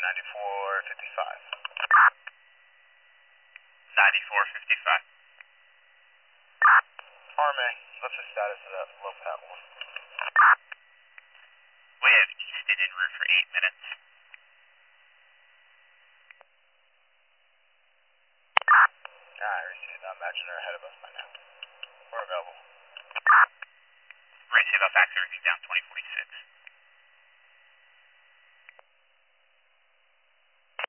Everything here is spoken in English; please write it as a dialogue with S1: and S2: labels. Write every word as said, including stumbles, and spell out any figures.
S1: ninety-four fifty-five.
S2: ninety-four fifty-five.
S1: R M A, what's the status of that low pat one?
S2: We have Easton en route for eight minutes.
S1: I received. I imagine they're ahead of us by now. We're available.
S2: Racing about factory down twenty forty-six.